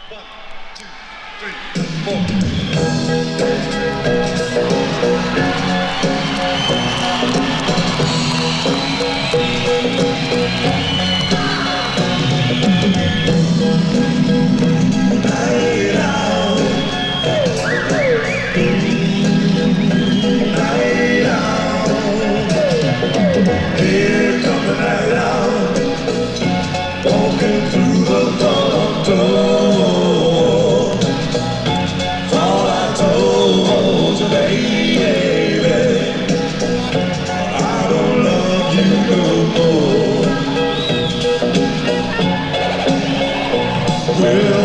One, two, three, four. Here comes the night out, walking through the front door. Thought I told you, baby, I don't love you no more. Well,